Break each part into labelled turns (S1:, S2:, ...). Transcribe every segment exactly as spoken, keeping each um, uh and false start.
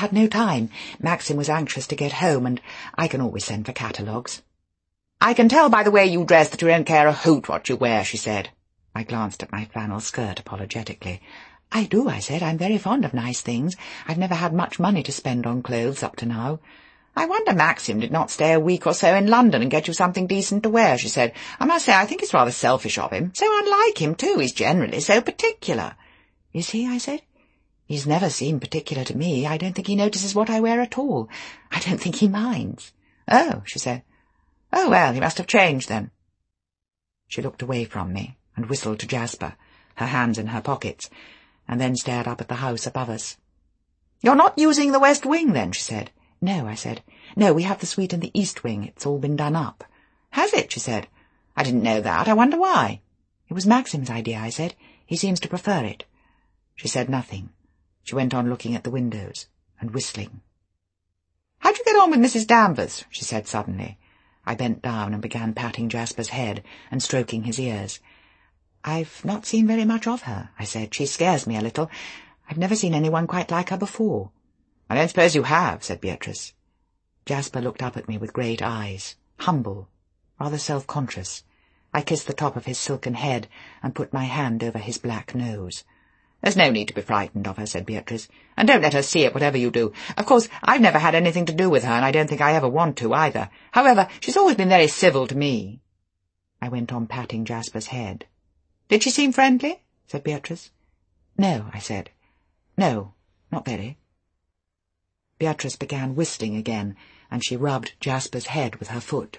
S1: had no time. Maxim was anxious to get home, and I can always send for catalogues. "I can tell by the way you dress that you don't care a hoot what you wear," she said. I glanced at my flannel skirt apologetically. "I do," I said. "I'm very fond of nice things. I've never had much money to spend on clothes up to now." "I wonder Maxim did not stay a week or so in London and get you something decent to wear," she said. "I must say I think it's rather selfish of him. So unlike him, too. He's generally so particular." "Is he?" I said. "He's never seemed particular to me. I don't think he notices what I wear at all. I don't think he minds." "Oh," she said. "Oh, well, he must have changed, then." She looked away from me and whistled to Jasper, her hands in her pockets, and then stared up at the house above us. "You're not using the west wing, then?" she said. "No," I said. "No, we have the suite in the east wing. It's all been done up." "Has it?" she said. "I didn't know that. I wonder why." "It was Maxim's idea," I said. "He seems to prefer it." She said nothing. She went on looking at the windows and whistling. "How'd you get on with Missus Danvers?" she said suddenly. I bent down and began patting Jasper's head and stroking his ears. "I've not seen very much of her," I said. "She scares me a little. I've never seen anyone quite like her before." "I don't suppose you have," said Beatrice. Jasper looked up at me with great eyes, humble, rather self-conscious. I kissed the top of his silken head and put my hand over his black nose. "There's no need to be frightened of her," said Beatrice, "and don't let her see it, whatever you do. Of course, I've never had anything to do with her, and I don't think I ever want to, either. However, she's always been very civil to me." I went on patting Jasper's head. "Did she seem friendly?" said Beatrice. "No," I said. "No, not very." Beatrice began whistling again, and she rubbed Jasper's head with her foot.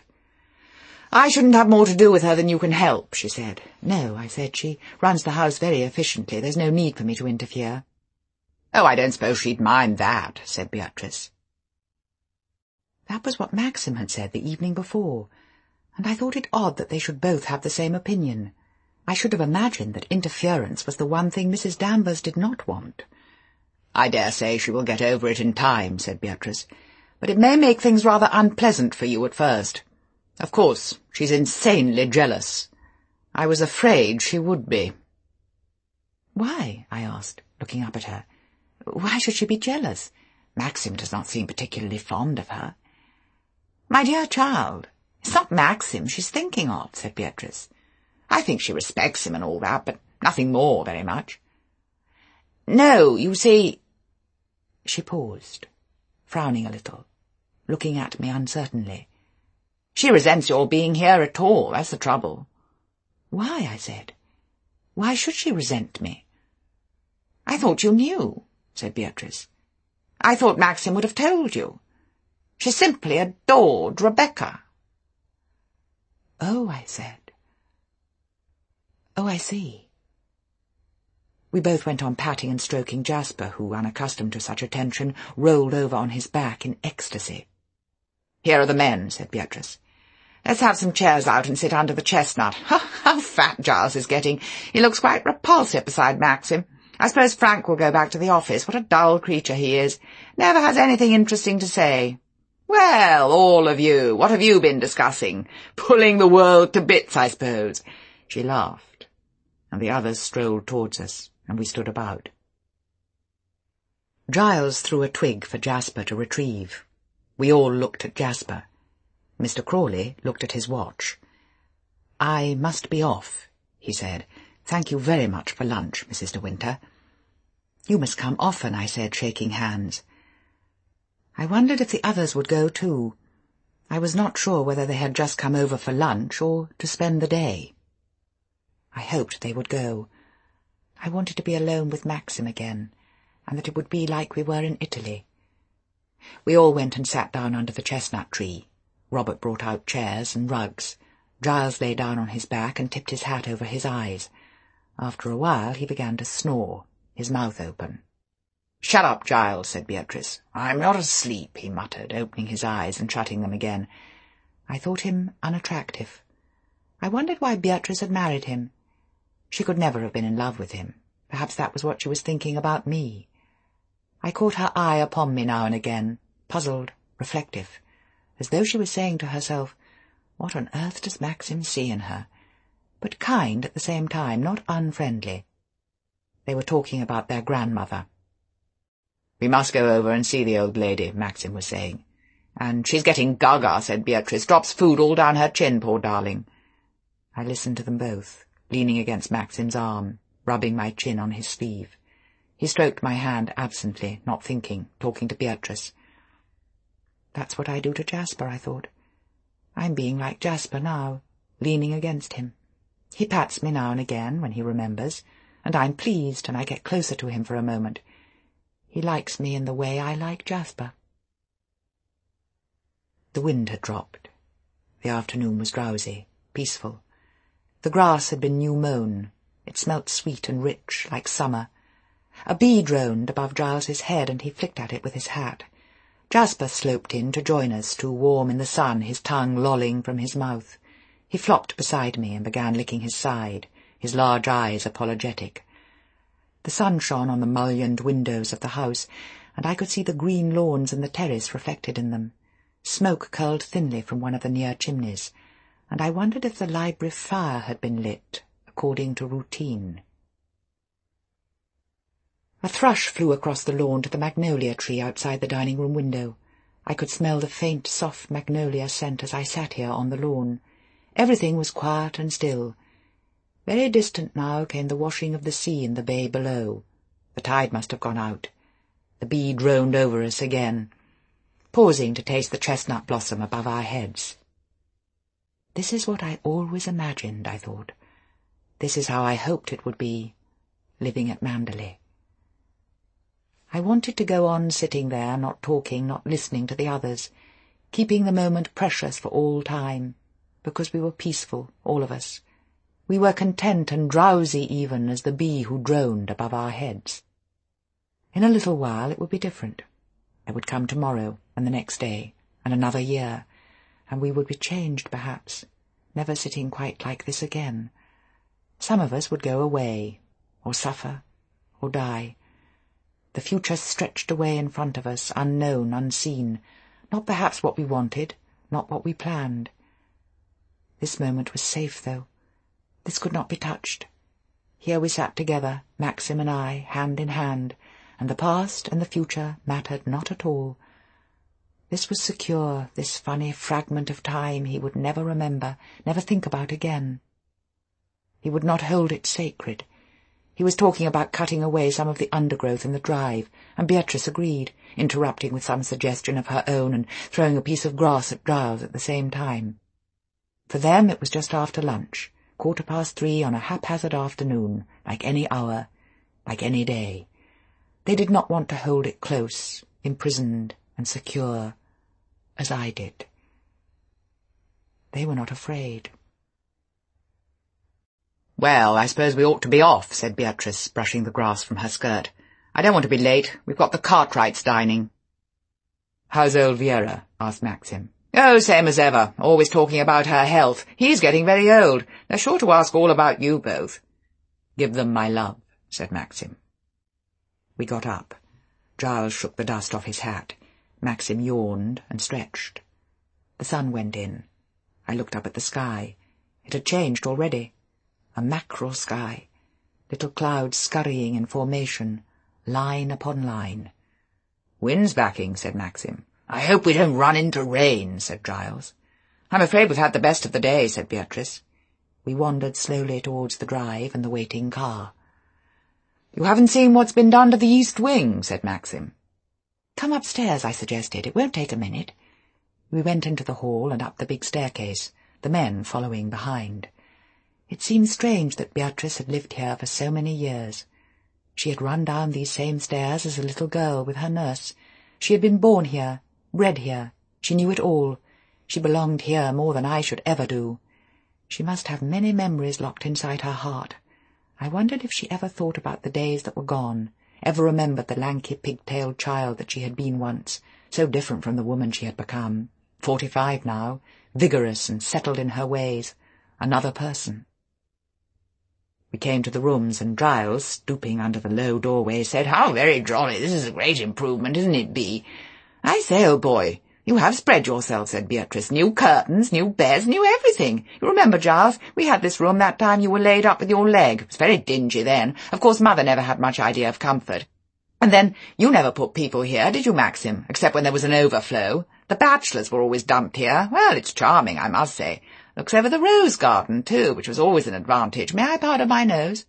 S1: "I shouldn't have more to do with her than you can help," she said. "No," I said. "She runs the house very efficiently. There's no need for me to interfere." "Oh, I don't suppose she'd mind that," said Beatrice. That was what Maxim had said the evening before, and I thought it odd that they should both have the same opinion. I should have imagined that interference was the one thing Missus Danvers did not want. "I dare say she will get over it in time," said Beatrice, "but it may make things rather unpleasant for you at first. Of course, she's insanely jealous. I was afraid she would be." "Why?" I asked, looking up at her. "Why should she be jealous? Maxim does not seem particularly fond of her." "My dear child, it's not Maxim she's thinking of," said Beatrice. "I think she respects him and all that, but nothing more, very much. No, you see—" She paused, frowning a little, looking at me uncertainly. "She resents your being here at all, that's the trouble." "Why?" I said. "Why should she resent me?" "I thought you knew," said Beatrice. "I thought Maxim would have told you. She simply adored Rebecca." "Oh," I said. "Oh, I see." We both went on patting and stroking Jasper, who, unaccustomed to such attention, rolled over on his back in ecstasy. "Here are the men," said Beatrice. "Let's have some chairs out and sit under the chestnut. How fat Giles is getting! He looks quite repulsive beside Maxim. I suppose Frank will go back to the office. What a dull creature he is. Never has anything interesting to say. Well, all of you, what have you been discussing? Pulling the world to bits, I suppose." She laughed, and the others strolled towards us, and we stood about. Giles threw a twig for Jasper to retrieve. We all looked at Jasper. Mister Crawley looked at his watch. "I must be off," he said. "Thank you very much for lunch, Missus de Winter." "You must come often," I said, shaking hands. I wondered if the others would go too. I was not sure whether they had just come over for lunch or to spend the day. I hoped they would go. I wanted to be alone with Maxim again, and that it would be like we were in Italy. We all went and sat down under the chestnut tree. Robert brought out chairs and rugs. Giles lay down on his back and tipped his hat over his eyes. After a while he began to snore, his mouth open. "Shut up, Giles," said Beatrice. "I'm not asleep," he muttered, opening his eyes and shutting them again. I thought him unattractive. I wondered why Beatrice had married him. She could never have been in love with him. Perhaps that was what she was thinking about me. I caught her eye upon me now and again, puzzled, reflective, as though she was saying to herself, "What on earth does Maxim see in her?" But kind at the same time, not unfriendly. They were talking about their grandmother. "We must go over and see the old lady," Maxim was saying. "And she's getting gaga," said Beatrice. "Drops food all down her chin, poor darling." I listened to them both, leaning against Maxim's arm, rubbing my chin on his sleeve. He stroked my hand absently, not thinking, talking to Beatrice. That's what I do to Jasper, I thought. I'm being like Jasper now, leaning against him. He pats me now and again when he remembers, and I'm pleased, and I get closer to him for a moment. He likes me in the way I like Jasper. The wind had dropped. The afternoon was drowsy, peaceful. The grass had been new-mown. It smelt sweet and rich, like summer. A bee droned above Giles's head, and he flicked at it with his hat. Jasper sloped in to join us, too warm in the sun, his tongue lolling from his mouth. He flopped beside me and began licking his side, his large eyes apologetic. The sun shone on the mullioned windows of the house, and I could see the green lawns and the terrace reflected in them. Smoke curled thinly from one of the near chimneys, and I wondered if the library fire had been lit, according to routine. A thrush flew across the lawn to the magnolia tree outside the dining-room window. I could smell the faint, soft magnolia scent as I sat here on the lawn. Everything was quiet and still. Very distant now came the washing of the sea in the bay below. The tide must have gone out. The bee droned over us again, pausing to taste the chestnut blossom above our heads. This is what I always imagined, I thought. This is how I hoped it would be, living at Manderley. I wanted to go on sitting there, not talking, not listening to the others, keeping the moment precious for all time, because we were peaceful, all of us. We were content and drowsy even as the bee who droned above our heads. In a little while it would be different. It would come tomorrow, and the next day, and another year, and we would be changed perhaps, never sitting quite like this again. Some of us would go away, or suffer, or die. The future stretched away in front of us, unknown, unseen, not perhaps what we wanted, not what we planned. This moment was safe, though. This could not be touched. Here we sat together, Maxim and I, hand in hand, and the past and the future mattered not at all. This was secure, this funny fragment of time he would never remember, never think about again. He would not hold it sacred. He was talking about cutting away some of the undergrowth in the drive, and Beatrice agreed, interrupting with some suggestion of her own and throwing a piece of grass at Giles at the same time. For them it was just after lunch, quarter past three on a haphazard afternoon, like any hour, like any day. They did not want to hold it close, imprisoned and secure, as I did. They were not afraid. "Well, I suppose we ought to be off," said Beatrice, brushing the grass from her skirt. "I don't want to be late. We've got the Cartwrights dining." "How's old Vera?" asked Maxim. "Oh, same as ever, always talking about her health. He's getting very old. They're sure to ask all about you both." "Give them my love," said Maxim. We got up. Giles shook the dust off his hat. Maxim yawned and stretched. The sun went in. I looked up at the sky. It had changed already. A mackerel sky. Little clouds scurrying in formation, line upon line. "Wind's backing," said Maxim. "I hope we don't run into rain," said Giles. "I'm afraid we've had the best of the day," said Beatrice. We wandered slowly towards the drive and the waiting car. "You haven't seen what's been done to the east wing," said Maxim. "Come upstairs," I suggested. "It won't take a minute." We went into the hall and up the big staircase, the men following behind. It seemed strange that Beatrice had lived here for so many years. She had run down these same stairs as a little girl with her nurse. She had been born here, bred here. She knew it all. She belonged here more than I should ever do. She must have many memories locked inside her heart. I wondered if she ever thought about the days that were gone, ever remembered the lanky pig-tailed child that she had been once, so different from the woman she had become, forty-five now, vigorous and settled in her ways, another person. We came to the rooms, and Giles, stooping under the low doorway, said, "How very jolly! This is a great improvement, isn't it, Bee?" "I say, old boy, you have spread yourself," said Beatrice. "New curtains, new beds, new everything. You remember, Giles, we had this room that time you were laid up with your leg. It was very dingy then. Of course, Mother never had much idea of comfort. And then, you never put people here, did you, Maxim, except when there was an overflow? The bachelors were always dumped here. Well, it's charming, I must say. Looks over the rose garden, too, which was always an advantage. May I powder my nose?"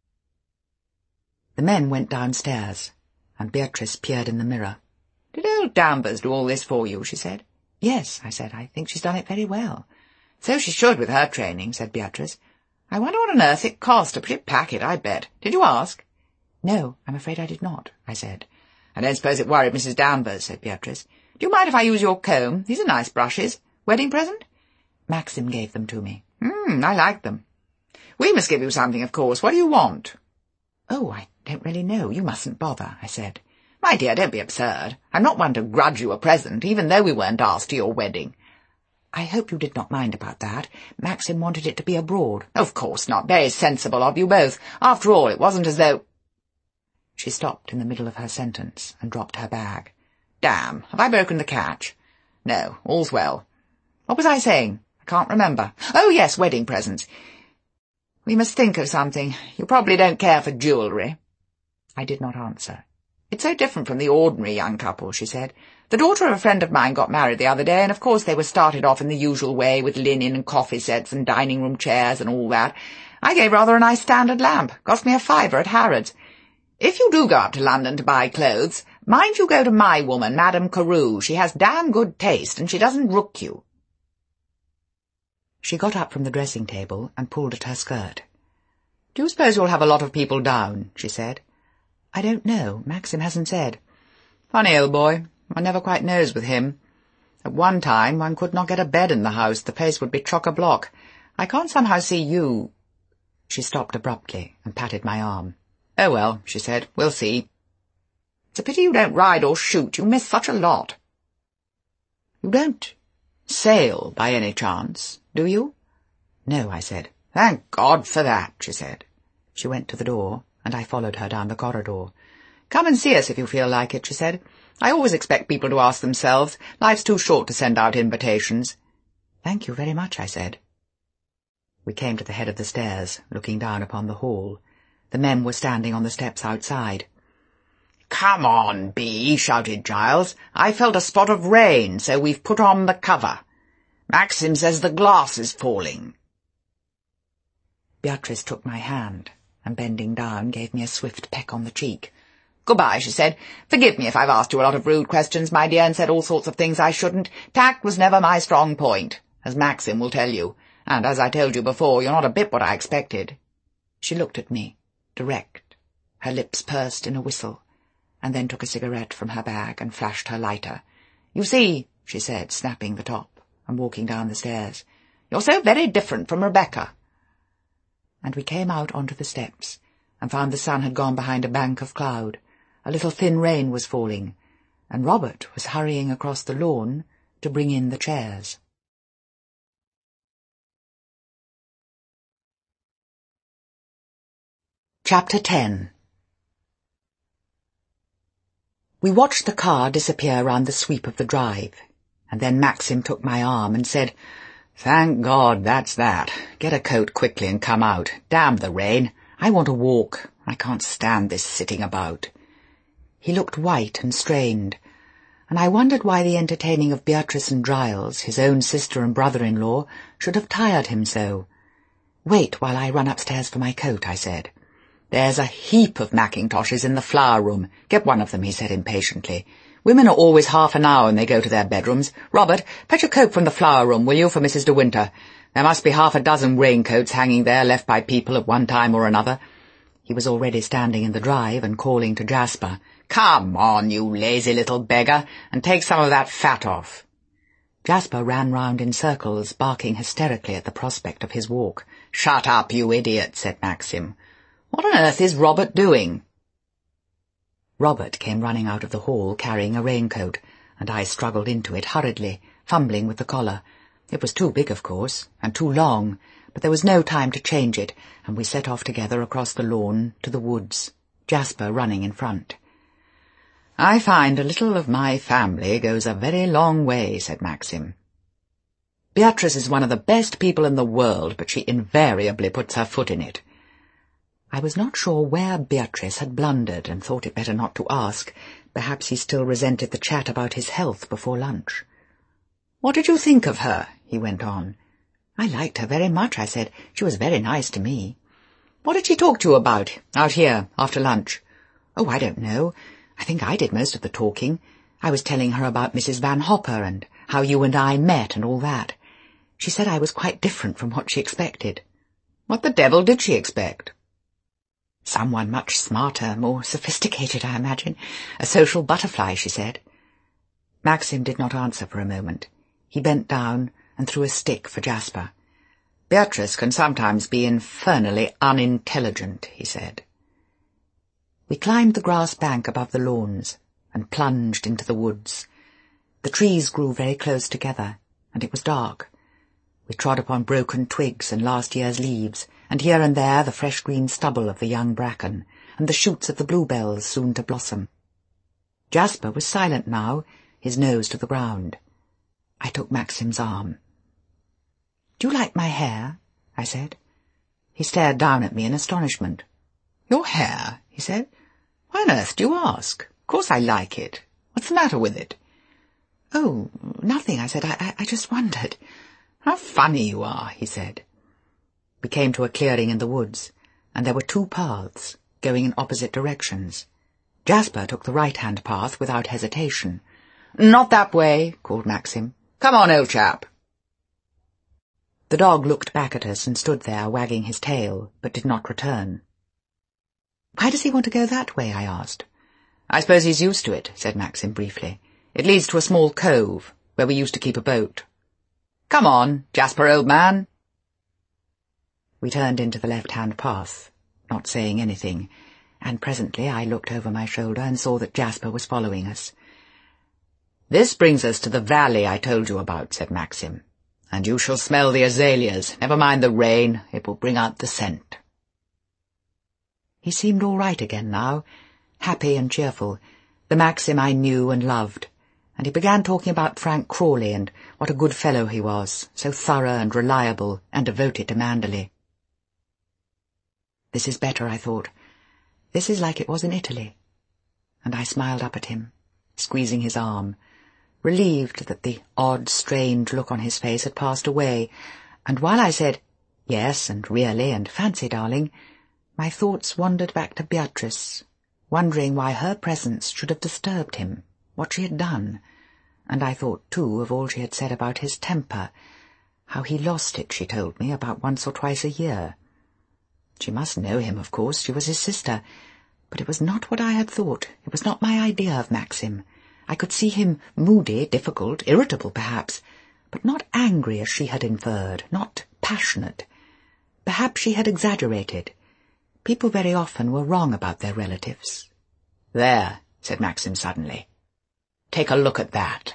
S1: The men went downstairs, and Beatrice peered in the mirror. "Did old Danvers do all this for you?" she said. "Yes," I said. "I think she's done it very well." "So she should with her training," said Beatrice. "I wonder what on earth it cost. A pretty packet, I bet. Did you ask?" "No, I'm afraid I did not," I said. "I don't suppose it worried Missus Danvers," said Beatrice. "Do you mind if I use your comb? These are nice brushes. Wedding present?" "Maxim gave them to me." "Hmm, I like them." "We must give you something, of course. What do you want?" "Oh, I don't really know. You mustn't bother," I said. "My dear, don't be absurd. I'm not one to grudge you a present, even though we weren't asked to your wedding." "I hope you did not mind about that. Maxim wanted it to be abroad." "Of course not. Very sensible of you both. After all, it wasn't as though—" She stopped in the middle of her sentence and dropped her bag. "Damn, have I broken the catch?" "No, all's well. What was I saying? I can't remember. Oh, yes, wedding presents. We must think of something. You probably don't care for jewellery." I did not answer. "It's so different from the ordinary young couple," she said. "The daughter of a friend of mine got married the other day, and of course they were started off in the usual way with linen and coffee sets and dining-room chairs and all that. I gave rather a nice standard lamp. Cost me a fiver at Harrods. If you do go up to London to buy clothes, mind you go to my woman, Madame Carew. She has damn good taste, and she doesn't rook you." She got up from the dressing-table and pulled at her skirt. "Do you suppose you'll have a lot of people down?" she said. "I don't know. Maxim hasn't said." "Funny old boy. One never quite knows with him. At one time one could not get a bed in the house. The place would be chock-a-block. I can't somehow see you—" She stopped abruptly and patted my arm. "Oh, well," she said, "we'll see. It's a pity you don't ride or shoot. You miss such a lot." "You don't sail by any chance, do you?" "No," I said. "Thank God for that," she said. She went to the door, and I followed her down the corridor. "Come and see us if you feel like it," she said. "I always expect people to ask themselves. Life's too short to send out invitations." "Thank you very much," I said. We came to the head of the stairs, looking down upon the hall. The men were standing on the steps outside. "Come on, Bee," shouted Giles. "I felt a spot of rain, so we've put on the cover. Maxim says the glass is falling." Beatrice took my hand, and bending down gave me a swift peck on the cheek. "Goodbye," she said. "Forgive me if I've asked you a lot of rude questions, my dear, and said all sorts of things I shouldn't. Tact was never my strong point, as Maxim will tell you, and as I told you before, you're not a bit what I expected." She looked at me, direct, her lips pursed in a whistle, and then took a cigarette from her bag and flashed her lighter. "You see," she said, snapping the top and walking down the stairs, "you're so very different from Rebecca." And we came out onto the steps and found the sun had gone behind a bank of cloud. A little thin rain was falling, and Robert was hurrying across the lawn to bring in the chairs. Chapter ten. We watched the car disappear round the sweep of the drive, and then Maxim took my arm and said, "Thank God, that's that. Get a coat quickly and come out. Damn the rain. I want to walk. I can't stand this sitting about." He looked white and strained, and I wondered why the entertaining of Beatrice and Giles, his own sister and brother-in-law, should have tired him so. "Wait while I run upstairs for my coat," I said. "There's a heap of mackintoshes in the flower room. Get one of them," he said impatiently. "Women are always half an hour when they go to their bedrooms. Robert, fetch a coat from the flower room, will you, for Missus De Winter? There must be half a dozen raincoats hanging there, left by people at one time or another." He was already standing in the drive and calling to Jasper. "Come on, you lazy little beggar, and take some of that fat off." Jasper ran round in circles, barking hysterically at the prospect of his walk. "Shut up, you idiot," said Maxim. "What on earth is Robert doing?" Robert came running out of the hall carrying a raincoat, and I struggled into it hurriedly, fumbling with the collar. It was too big, of course, and too long, but there was no time to change it, and we set off together across the lawn to the woods, Jasper running in front. "I find a little of my family goes a very long way," said Maxim. "Beatrice is one of the best people in the world, but she invariably puts her foot in it." I was not sure where Beatrice had blundered and thought it better not to ask. Perhaps he still resented the chat about his health before lunch. "What did you think of her?" he went on. "I liked her very much," I said. "She was very nice to me." "What did she talk to you about, out here, after lunch?" "Oh, I don't know. I think I did most of the talking. I was telling her about Missus Van Hopper and how you and I met and all that. She said I was quite different from what she expected." "What the devil did she expect?" "Someone much smarter, more sophisticated, I imagine. A social butterfly," she said. Maxim did not answer for a moment. He bent down and threw a stick for Jasper. "Beatrice can sometimes be infernally unintelligent," he said. We climbed the grass bank above the lawns and plunged into the woods. The trees grew very close together, and it was dark. We trod upon broken twigs and last year's leaves, and here and there the fresh green stubble of the young bracken, and the shoots of the bluebells soon to blossom. Jasper was silent now, his nose to the ground. I took Maxim's arm. "Do you like my hair?" I said. He stared down at me in astonishment. "Your hair?" he said. "Why on earth do you ask? Of course I like it. What's the matter with it?" "Oh, nothing," I said. I, I, I just wondered." "How funny you are," he said. We came to a clearing in the woods, and there were two paths, going in opposite directions. Jasper took the right-hand path without hesitation. "Not that way," called Maxim. "Come on, old chap." The dog looked back at us and stood there, wagging his tail, but did not return. "Why does he want to go that way?" I asked. "I suppose he's used to it," said Maxim briefly. "It leads to a small cove, where we used to keep a boat. Come on, Jasper, old man." We turned into the left-hand path, not saying anything, and presently I looked over my shoulder and saw that Jasper was following us. "This brings us to the valley I told you about," said Maxim. "And you shall smell the azaleas. Never mind the rain, it will bring out the scent." He seemed all right again now, happy and cheerful, the Maxim I knew and loved, and he began talking about Frank Crawley and what a good fellow he was, so thorough and reliable and devoted to Manderley. This is better, I thought. This is like it was in Italy. And I smiled up at him, squeezing his arm, relieved that the odd, strange look on his face had passed away, and while I said, "Yes, and really, and fancy, darling," my thoughts wandered back to Beatrice, wondering why her presence should have disturbed him, what she had done, and I thought, too, of all she had said about his temper, how he lost it, she told me, about once or twice a year. She must know him, of course, she was his sister, but it was not what I had thought, it was not my idea of Maxim. I could see him moody, difficult, irritable perhaps, but not angry as she had inferred, not passionate. Perhaps she had exaggerated. People very often were wrong about their relatives. "There," said Maxim suddenly. "Take a look at that."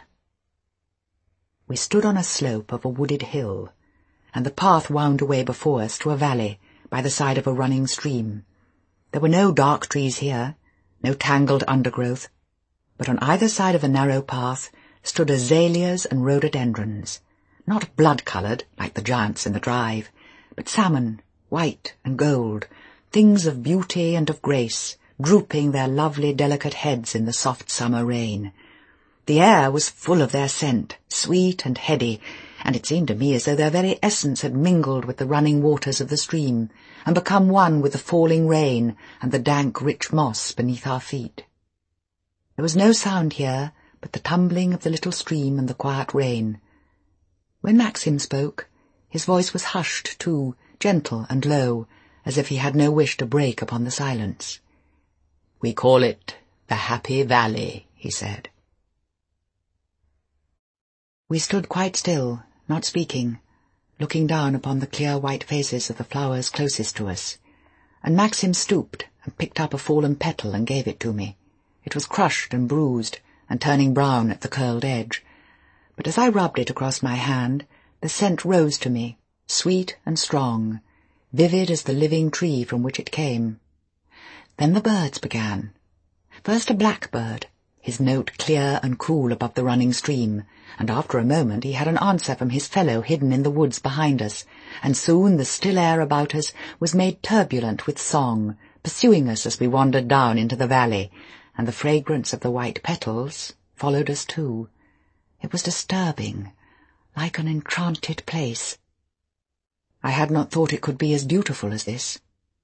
S1: We stood on a slope of a wooded hill, and the path wound away before us to a valley by the side of a running stream. There were no dark trees here, no tangled undergrowth, but on either side of the narrow path stood azaleas and rhododendrons, not blood-coloured like the giants in the drive, but salmon, white and gold, things of beauty and of grace, drooping their lovely delicate heads in the soft summer rain. The air was full of their scent, sweet and heady, and it seemed to me as though their very essence had mingled with the running waters of the stream, and become one with the falling rain and the dank, rich moss beneath our feet. There was no sound here but the tumbling of the little stream and the quiet rain. When Maxim spoke, his voice was hushed too, gentle and low, as if he had no wish to break upon the silence. "We call it the Happy Valley," he said. We stood quite still, not speaking, looking down upon the clear white faces of the flowers closest to us, and Maxim stooped and picked up a fallen petal and gave it to me. It was crushed and bruised, and turning brown at the curled edge, but as I rubbed it across my hand, the scent rose to me, sweet and strong, vivid as the living tree from which it came. Then the birds began. First a blackbird. his note clear and cool above the running stream, and after a moment he had an answer from his fellow hidden in the woods behind us, and soon the still air about us was made turbulent with song, pursuing us as we wandered down into the valley, and the fragrance of the white petals followed us too. It was disturbing, like an enchanted place. I had not thought it could be as beautiful as this.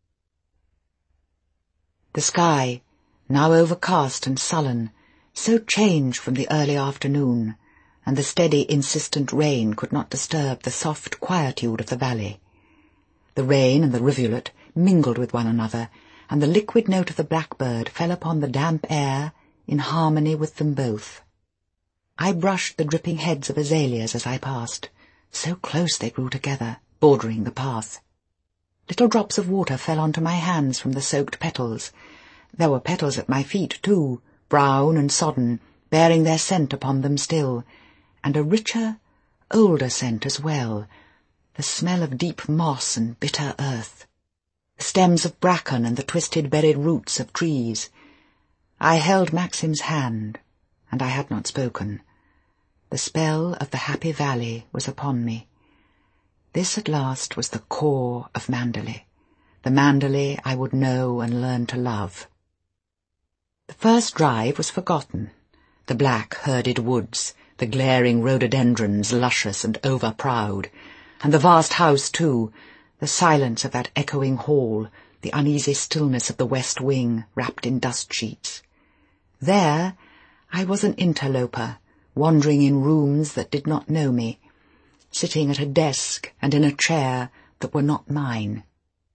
S1: The sky, now overcast and sullen, so changed from the early afternoon, and the steady, insistent rain could not disturb the soft quietude of the valley. The rain and the rivulet mingled with one another, and the liquid note of the blackbird fell upon the damp air in harmony with them both. I brushed the dripping heads of azaleas as I passed. So close they grew together, bordering the path. Little drops of water fell onto my hands from the soaked petals. There were petals at my feet, too, brown and sodden, bearing their scent upon them still, and a richer, older scent as well, the smell of deep moss and bitter earth, the stems of bracken and the twisted buried roots of trees. I held Maxim's hand, and I had not spoken. The spell of the happy valley was upon me. This at last was the core of Manderley, the Manderley I would know and learn to love. The first drive was forgotten, the black herded woods, the glaring rhododendrons luscious and over-proud, and the vast house too, the silence of that echoing hall, the uneasy stillness of the west wing wrapped in dust sheets. There I was an interloper, wandering in rooms that did not know me, sitting at a desk and in a chair that were not mine.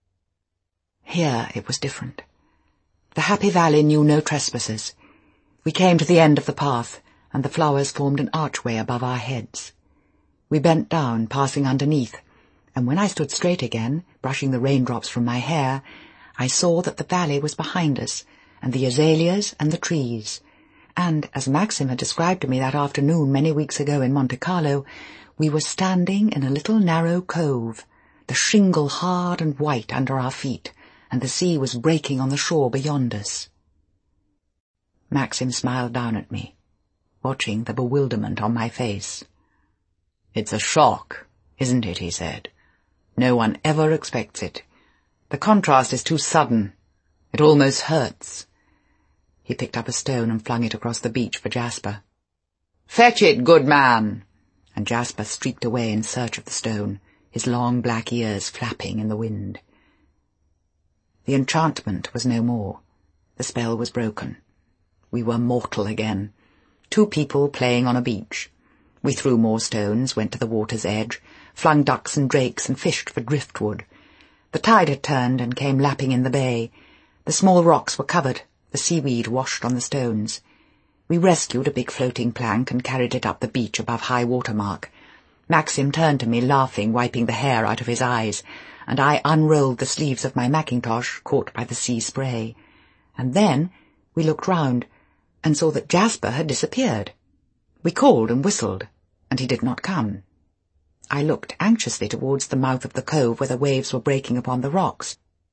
S1: Here it was different. The happy valley knew no trespassers. We came to the end of the path, and the flowers formed an archway above our heads. We bent down, passing underneath, and when I stood straight again, brushing the raindrops from my hair, I saw that the valley was behind us, and the azaleas and the trees, and, as Maxim had described to me that afternoon many weeks ago in Monte Carlo, we were standing in a little narrow cove, the shingle hard and white under our feet, and the sea was breaking on the shore beyond us. Maxim smiled down at me, watching the bewilderment on my face. "It's a shock, isn't it?" he said. "No one ever expects it. The contrast is too sudden. It almost hurts." He picked up a stone and flung it across the beach for Jasper. "Fetch it, good man!" And Jasper streaked away in search of the stone, his long black ears flapping in the wind. The enchantment was no more. The spell was broken. We were mortal again. Two people playing on a beach. We threw more stones, went to the water's edge, flung ducks and drakes and fished for driftwood. The tide had turned and came lapping in the bay. The small rocks were covered, the seaweed washed on the stones. We rescued a big floating plank and carried it up the beach above high water mark. Maxim turned to me, laughing, wiping the hair out of his eyes, and I unrolled the sleeves of my mackintosh, caught by the sea spray. And then we looked round, and saw that Jasper had disappeared. We called and whistled, and he did not come. I looked anxiously towards the mouth of the cove where the waves were breaking upon the rocks.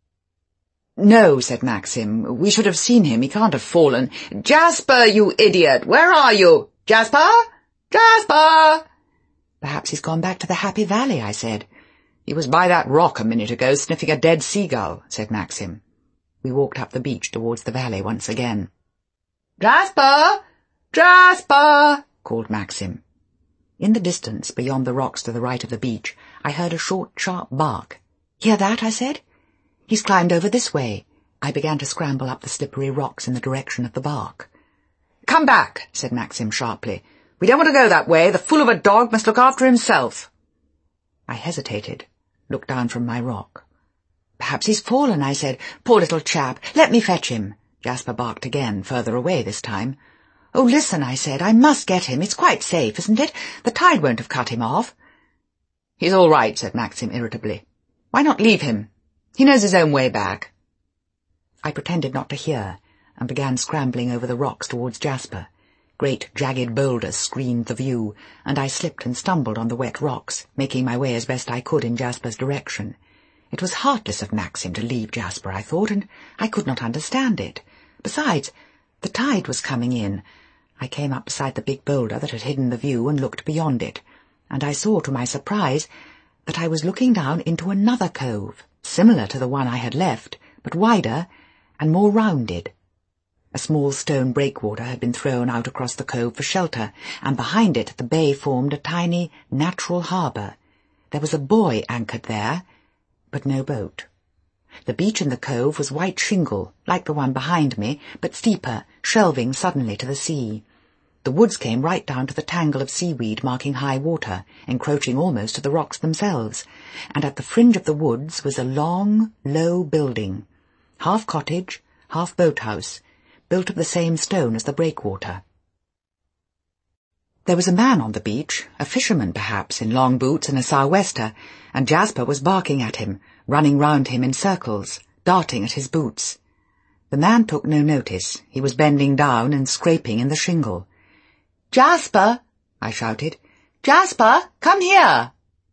S1: "No," said Maxim, "we should have seen him. He can't have fallen. Jasper, you idiot! Where are you? Jasper? Jasper!" "Perhaps he's gone back to the happy valley," I said. "He was by that rock a minute ago, sniffing a dead seagull," said Maxim. We walked up the beach towards the valley once again. "Jasper! Jasper!" called Maxim. In the distance, beyond the rocks to the right of the beach, I heard a short, sharp bark. "Hear that?" I said. "He's climbed over this way." I began to scramble up the slippery rocks in the direction of the bark. "Come back," said Maxim sharply. "We don't want to go that way. The fool of a dog must look after himself." I hesitated, looked down from my rock. "Perhaps he's fallen," I said. "Poor little chap. Let me fetch him." Jasper barked again, further away this time. "Oh, listen," I said. "I must get him. It's quite safe, isn't it? The tide won't have cut him off." "He's all right," said Maxim irritably. "Why not leave him? He knows his own way back." I pretended not to hear, and began scrambling over the rocks towards Jasper. Great jagged boulders screened the view, and I slipped and stumbled on the wet rocks, making my way as best I could in Jasper's direction. It was heartless of Maxim to leave Jasper, I thought, and I could not understand it. Besides, the tide was coming in, I came up beside the big boulder that had hidden the view and looked beyond it, and I saw, to my surprise, that I was looking down into another cove, similar to the one I had left, but wider and more rounded. A small stone breakwater had been thrown out across the cove for shelter, and behind it the bay formed a tiny, natural harbour. There was a buoy anchored there, but no boat. The beach in the cove was white shingle, like the one behind me, but steeper, shelving suddenly to the sea. The woods came right down to the tangle of seaweed marking high water, encroaching almost to the rocks themselves, and at the fringe of the woods was a long, low building, half cottage, half boathouse, built of the same stone as the breakwater. There was a man on the beach, a fisherman perhaps, in long boots and a sou'wester, and Jasper was barking at him, running round him in circles, darting at his boots. The man took no notice. He was bending down and scraping in the shingle. "Jasper!" I shouted. "Jasper, come here!"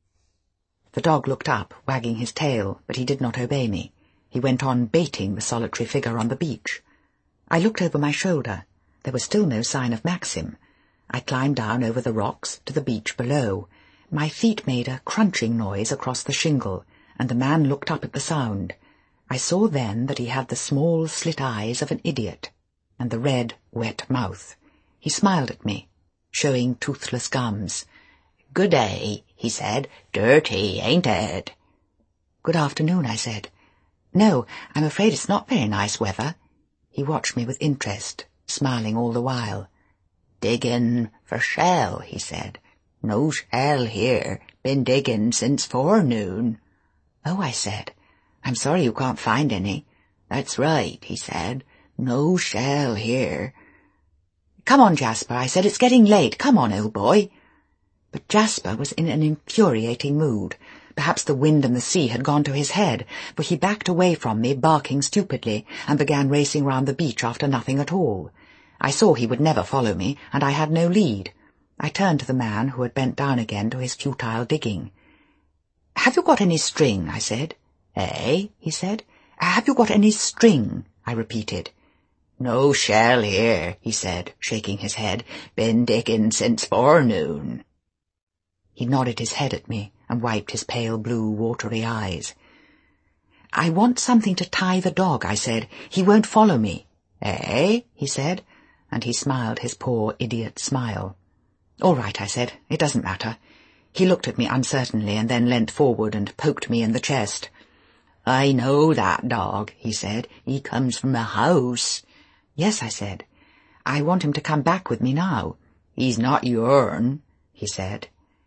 S1: The dog looked up, wagging his tail, but he did not obey me. He went on baiting the solitary figure on the beach. I looked over my shoulder. There was still no sign of Maxim. I climbed down over the rocks to the beach below. My feet made a crunching noise across the shingle, and the man looked up at the sound. I saw then that he had the small slit eyes of an idiot, and the red, wet mouth. He smiled at me, showing toothless gums. "Good day," he said. "Dirty, ain't it?" "Good afternoon," I said. "No, I'm afraid it's not very nice weather." He watched me with interest, smiling all the while. "Diggin' for shell," he said. "No shell here. Been diggin' since forenoon." "Oh," I said. "I'm sorry you can't find any." "That's right," he said. "No shell here." "Come on, Jasper," I said. "It's getting late. Come on, old boy." But Jasper was in an infuriating mood. Perhaps the wind and the sea had gone to his head, for he backed away from me, barking stupidly, and began racing round the beach after nothing at all. I saw he would never follow me, and I had no lead. I turned to the man, who had bent down again to his futile digging. "Have you got any string?" I said. "Eh?" he said. "Have you got any string?" I repeated. "No shell here," he said, shaking his head. "Been diggin' since forenoon." He nodded his head at me and wiped his pale blue, watery eyes. "I want something to tie the dog," I said. "He won't follow me." "Eh?" he said, and he smiled his poor idiot smile. "All right," I said. "It doesn't matter." He looked at me uncertainly and then leant forward and poked me in the chest. "I know that dog," he said. "He comes from a house." "Yes," I said. "I want him to come back with me now." "He's not yourn," he said.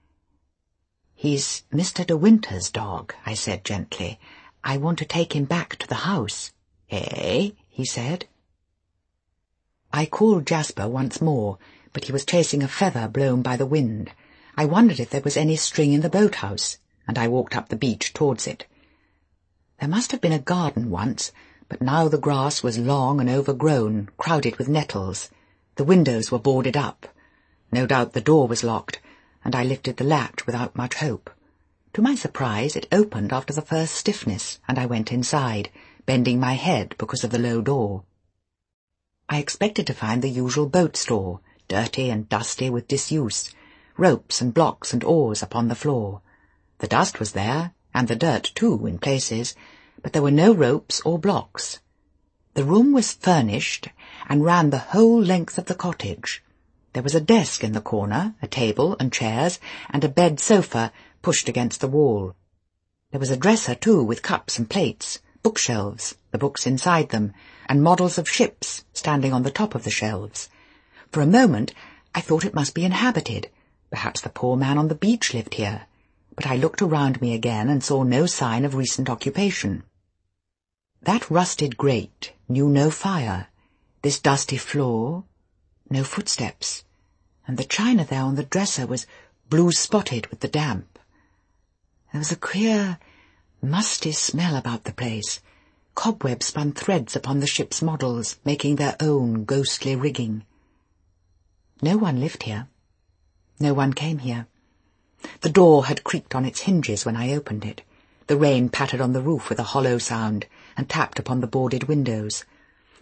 S1: "He's Mister De Winter's dog," I said gently. "I want to take him back to the house." "Eh?" he said. I called Jasper once more, but he was chasing a feather blown by the wind. I wondered if there was any string in the boathouse, and I walked up the beach towards it. There must have been a garden once, but now the grass was long and overgrown, crowded with nettles. The windows were boarded up. No doubt the door was locked, and I lifted the latch without much hope. To my surprise, it opened after the first stiffness, and I went inside, bending my head because of the low door. I expected to find the usual boat store, dirty and dusty with disuse, ropes and blocks and oars upon the floor. The dust was there, and the dirt too in places, but there were no ropes or blocks. The room was furnished and ran the whole length of the cottage. There was a desk in the corner, a table and chairs, and a bed sofa pushed against the wall. There was a dresser too, with cups and plates, bookshelves, the books inside them, and models of ships standing on the top of the shelves. For a moment I thought it must be inhabited. Perhaps the poor man on the beach lived here. But I looked around me again and saw no sign of recent occupation. That rusted grate knew no fire, this dusty floor, no footsteps, and the china there on the dresser was blue-spotted with the damp. There was a queer, musty smell about the place. Cobwebs spun threads upon the ship's models, making their own ghostly rigging. No one lived here. No one came here. The door had creaked on its hinges when I opened it. The rain pattered on the roof with a hollow sound and tapped upon the boarded windows.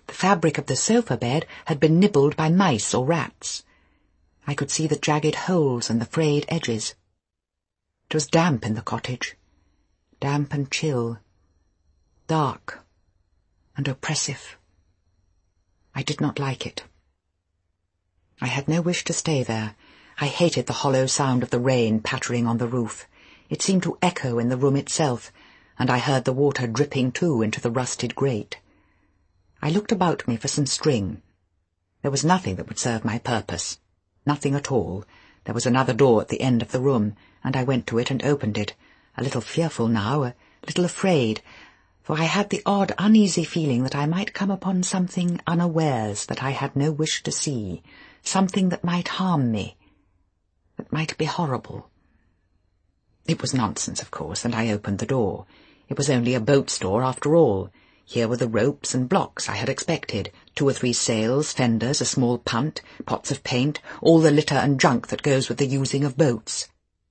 S1: The fabric of the sofa bed had been nibbled by mice or rats. I could see the jagged holes and the frayed edges. It was damp in the cottage, damp and chill, dark and oppressive. I did not like it. I had no wish to stay there. I hated the hollow sound of the rain pattering on the roof. It seemed to echo in the room itself, and I heard the water dripping too into the rusted grate. I looked about me for some string. There was nothing that would serve my purpose. Nothing at all. There was another door at the end of the room, and I went to it and opened it, a little fearful now, a little afraid, for I had the odd, uneasy feeling that I might come upon something unawares that I had no wish to see, something that might harm me, that might be horrible. It was nonsense, of course, and I opened the door. It was only a boat store after all. Here were the ropes and blocks I had expected, two or three sails, fenders, a small punt, pots of paint, all the litter and junk that goes with the using of boats.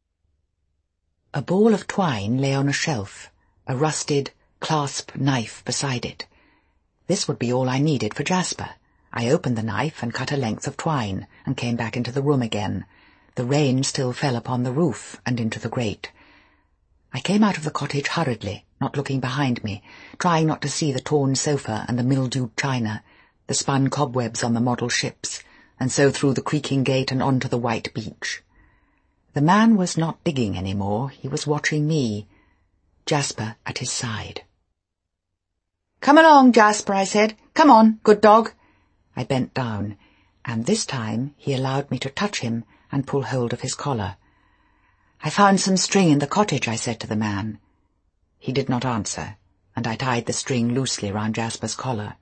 S1: A ball of twine lay on a shelf, a rusted clasp knife beside it. This would be all I needed for Jasper. I opened the knife and cut a length of twine, and came back into the room again. The rain still fell upon the roof and into the grate. I came out of the cottage hurriedly, not looking behind me, trying not to see the torn sofa and the mildewed china, the spun cobwebs on the model ships, and so through the creaking gate and on to the white beach. The man was not digging any more. He was watching me, Jasper at his side. "Come along, Jasper," I said. "Come on, good dog." I bent down, and this time he allowed me to touch him and pull hold of his collar. "I found some string in the cottage," I said to the man. He did not answer, and I tied the string loosely round Jasper's collar.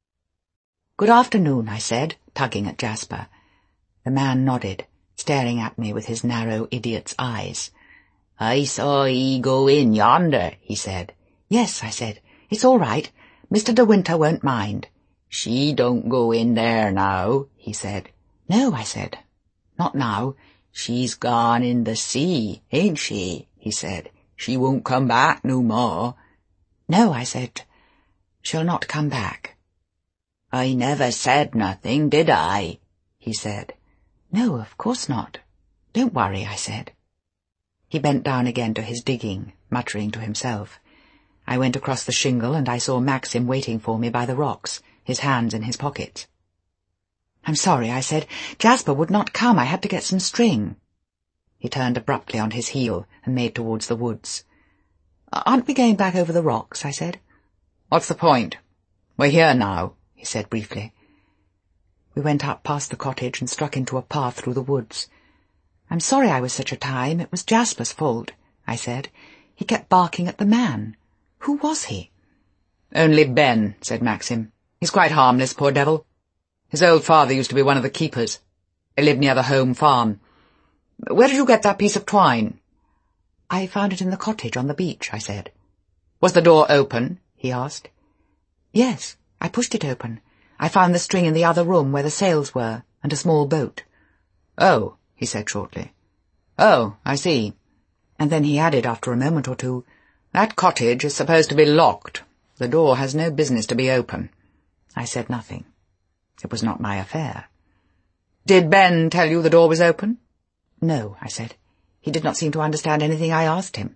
S1: "Good afternoon," I said, tugging at Jasper. The man nodded, staring at me with his narrow idiot's eyes. "I saw ye go in yonder," he said. "Yes," I said. "It's all right. Mister De Winter won't mind." "She don't go in there now," he said. "No," I said. "Not now." "She's gone in the sea, ain't she?" he said. "She won't come back no more." "No," I said. "She'll not come back." "I never said nothing, did I?" he said. "No, of course not. Don't worry," I said. He bent down again to his digging, muttering to himself. I went across the shingle, and I saw Maxim waiting for me by the rocks, his hands in his pockets. "I'm sorry," I said. "Jasper would not come. I had to get some string." He turned abruptly on his heel and made towards the woods. "Aren't we going back over the rocks?" I said. "What's the point? We're here now," he said briefly. We went up past the cottage and struck into a path through the woods. "I'm sorry I was such a time. It was Jasper's fault," I said. "He kept barking at the man. Who was he?" "Only Ben," said Maxim. "He's quite harmless, poor devil. His old father used to be one of the keepers. They lived near the home farm. Where did you get that piece of twine?" "I found it in the cottage on the beach," I said. "Was the door open?" he asked. "Yes, I pushed it open. I found the string in the other room where the sails were, and a small boat." "Oh," he said shortly. "Oh, I see." And then he added after a moment or two, "That cottage is supposed to be locked. The door has no business to be open." I said nothing. It was not my affair. "Did Ben tell you the door was open?" "No," I said. "He did not seem to understand anything I asked him."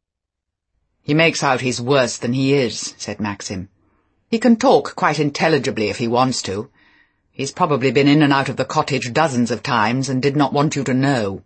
S1: "He makes out he's worse than he is," said Maxim. "He can talk quite intelligibly if he wants to. He's probably been in and out of the cottage dozens of times and did not want you to know."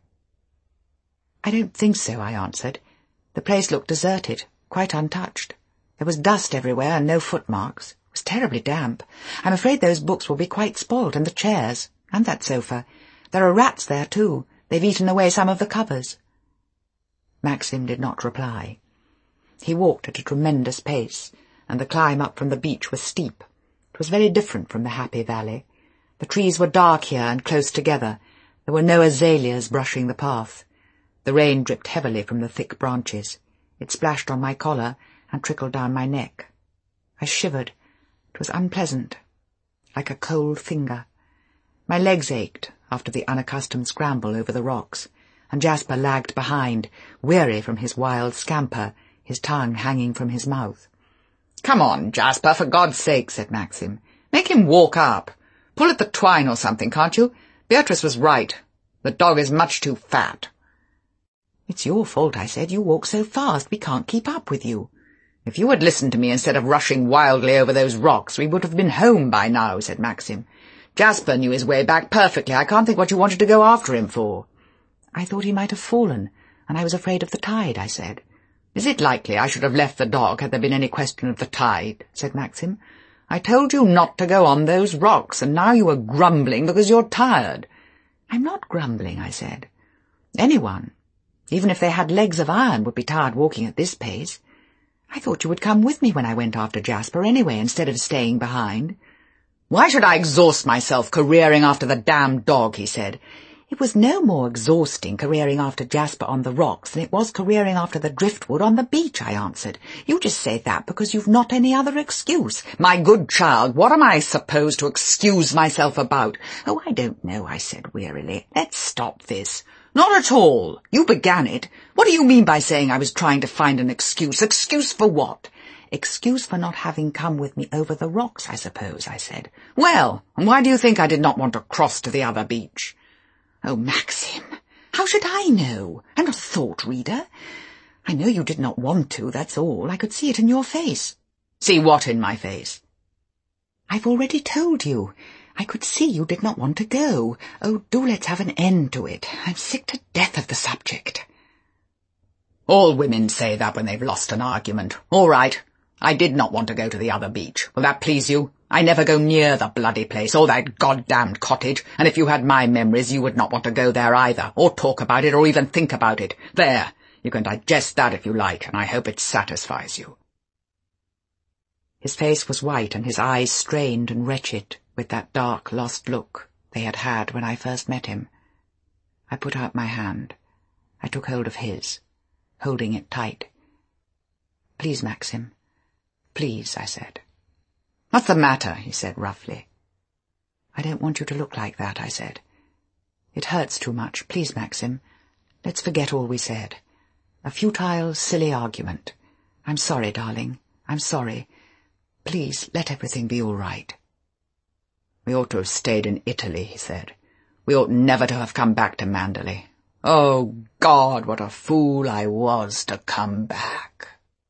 S1: "I don't think so," I answered. "The place looked deserted, quite untouched. There was dust everywhere and no footmarks. It was terribly damp. I'm afraid those books will be quite spoilt, and the chairs, and that sofa. There are rats there, too. They've eaten away some of the covers." Maxim did not reply. He walked at a tremendous pace, and the climb up from the beach was steep. It was very different from the happy valley. The trees were dark here and close together. There were no azaleas brushing the path. The rain dripped heavily from the thick branches. It splashed on my collar and trickled down my neck. I shivered. It was unpleasant, like a cold finger. My legs ached after the unaccustomed scramble over the rocks, and Jasper lagged behind, weary from his wild scamper, his tongue hanging from his mouth. "Come on, Jasper, for God's sake," said Maxim. Make him walk up. Pull at the twine or something, can't you? Beatrice was right. The dog is much too fat. It's your fault, I said. You walk so fast, we can't keep up with you. If you had listened to me instead of rushing wildly over those rocks, we would have been home by now, said Maxim. Jasper knew his way back perfectly. I can't think what you wanted to go after him for. I thought he might have fallen, and I was afraid of the tide, I said. Is it likely I should have left the dog had there been any question of the tide? Said Maxim. I told you not to go on those rocks, and now you are grumbling because you're tired. I'm not grumbling, I said. Anyone, even if they had legs of iron, would be tired walking at this pace. I thought you would come with me when I went after Jasper anyway, instead of staying behind. Why should I exhaust myself careering after the damned dog, he said. It was no more exhausting careering after Jasper on the rocks than it was careering after the driftwood on the beach, I answered. You just say that because you've not any other excuse. My good child, what am I supposed to excuse myself about? Oh, I don't know, I said wearily. Let's stop this. Not at all. You began it. What do you mean by saying I was trying to find an excuse? Excuse for what? Excuse for not having come with me over the rocks, I suppose, I said. Well, and why do you think I did not want to cross to the other beach? Oh, Maxim, how should I know? I'm not a thought-reader. I know you did not want to, that's all. I could see it in your face. See what in my face? I've already told you. I could see you did not want to go. Oh, do let's have an end to it. I'm sick to death of the subject. All women say that when they've lost an argument. All right. I did not want to go to the other beach. Will that please you? I never go near the bloody place, or that goddamned cottage, and if you had my memories you would not want to go there either, or talk about it, or even think about it. There, you can digest that if you like, and I hope it satisfies you. His face was white, and his eyes strained and wretched, with that dark, lost look they had had when I first met him. I put out my hand. I took hold of his, holding it tight. Please, Maxim. Please, I said. What's the matter? He said roughly. I don't want you to look like that, I said. It hurts too much. Please, Maxim. Let's forget all we said. A futile, silly argument. I'm sorry, darling. I'm sorry. Please, let everything be all right. We ought to have stayed in Italy, he said. We ought never to have come back to Manderley. Oh, God, what a fool I was to come back.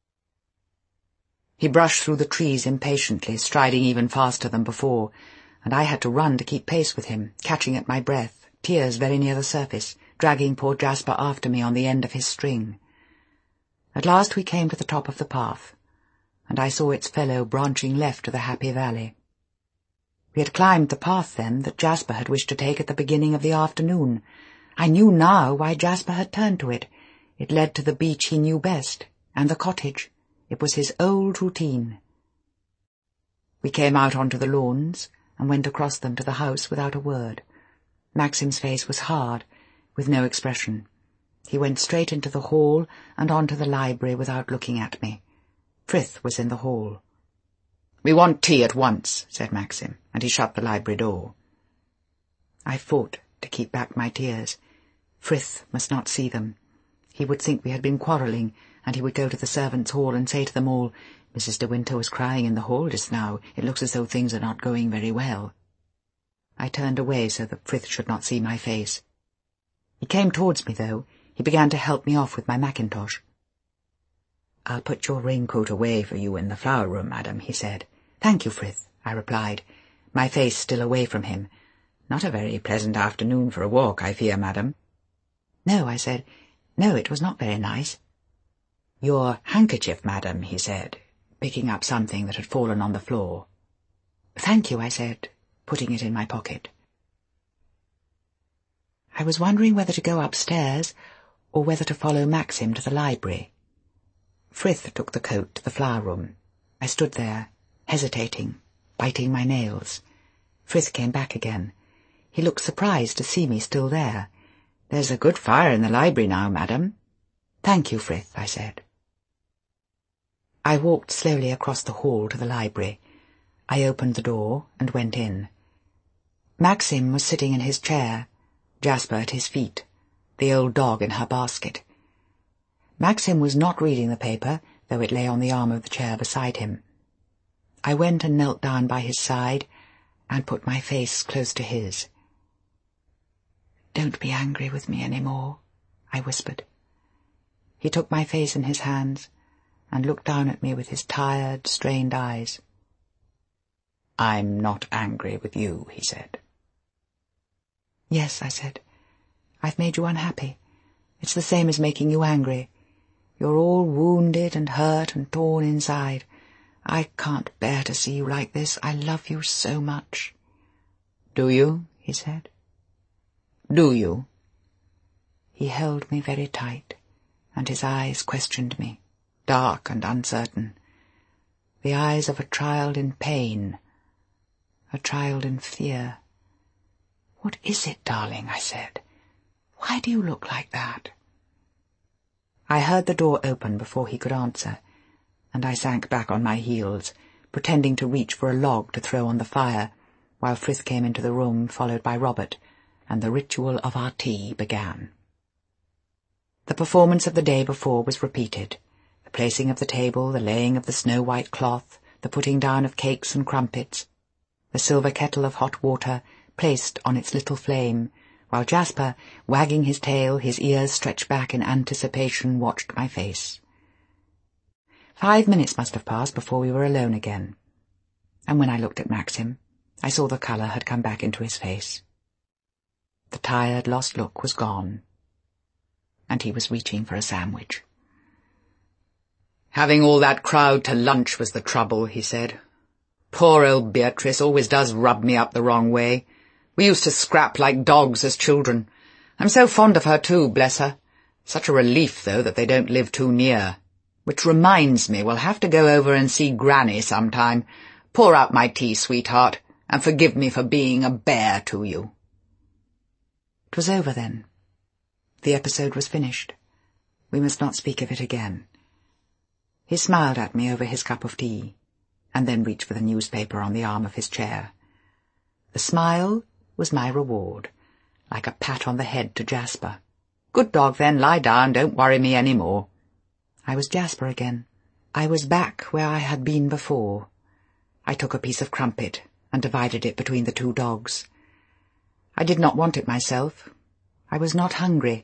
S1: He brushed through the trees impatiently, striding even faster than before, and I had to run to keep pace with him, catching at my breath, tears very near the surface, dragging poor Jasper after me on the end of his string. At last we came to the top of the path, and I saw its fellow branching left to the happy valley. We had climbed the path, then, that Jasper had wished to take at the beginning of the afternoon. I knew now why Jasper had turned to it. It led to the beach he knew best, and the cottage. It was his old routine. We came out onto the lawns and went across them to the house without a word. Maxim's face was hard, with no expression. He went straight into the hall and onto the library without looking at me. Frith was in the hall. "We want tea at once," said Maxim, and he shut the library door. I fought to keep back my tears. Frith must not see them. He would think we had been quarrelling, and he would go to the servants' hall and say to them all, "Missus De Winter was crying in the hall just now. It looks as though things are not going very well." I turned away so that Frith should not see my face. He came towards me, though. He began to help me off with my mackintosh. "I'll put your raincoat away for you in the flower room, madam," he said. "Thank you, Frith," I replied, my face still away from him. "Not a very pleasant afternoon for a walk, I fear, madam." "No," I said. "No, it was not very nice." "Your handkerchief, madam," he said, picking up something that had fallen on the floor. "Thank you," I said, putting it in my pocket. I was wondering whether to go upstairs or whether to follow Maxim to the library. Frith took the coat to the flower room. I stood there, hesitating, biting my nails. Frith came back again. He looked surprised to see me still there. "There's a good fire in the library now, madam." "Thank you, Frith," I said. I walked slowly across the hall to the library. I opened the door and went in. Maxim was sitting in his chair, Jasper at his feet, the old dog in her basket. Maxim was not reading the paper, though it lay on the arm of the chair beside him. I went and knelt down by his side and put my face close to his. "Don't be angry with me any more," I whispered. He took my face in his hands and looked down at me with his tired, strained eyes. "I'm not angry with you," he said. "Yes," I said. "I've made you unhappy. It's the same as making you angry. You're all wounded and hurt and torn inside. I can't bear to see you like this. I love you so much." "Do you?" he said. "Do you?" He held me very tight, and his eyes questioned me, dark and uncertain. The eyes of a child in pain, a child in fear. "What is it, darling?" I said. "Why do you look like that?" I heard the door open before he could answer, and I sank back on my heels, pretending to reach for a log to throw on the fire, while Frith came into the room, followed by Robert, and the ritual of our tea began. The performance of the day before was repeated. The placing of the table, the laying of the snow-white cloth, the putting down of cakes and crumpets, the silver kettle of hot water placed on its little flame, while Jasper, wagging his tail, his ears stretched back in anticipation, watched my face. Five minutes must have passed before we were alone again, and when I looked at Maxim, I saw the colour had come back into his face. The tired, lost look was gone, and he was reaching for a sandwich. "Having all that crowd to lunch was the trouble," he said. "Poor old Beatrice always does rub me up the wrong way. We used to scrap like dogs as children. I'm so fond of her too, bless her. Such a relief, though, that they don't live too near. Which reminds me, we'll have to go over and see Granny sometime. Pour out my tea, sweetheart, and forgive me for being a bear to you." It was over then. The episode was finished. We must not speak of it again. He smiled at me over his cup of tea, and then reached for the newspaper on the arm of his chair. The smile was my reward, like a pat on the head to Jasper. "Good dog, then, lie down, don't worry me any more." I was Jasper again. I was back where I had been before. I took a piece of crumpet and divided it between the two dogs. I did not want it myself. I was not hungry.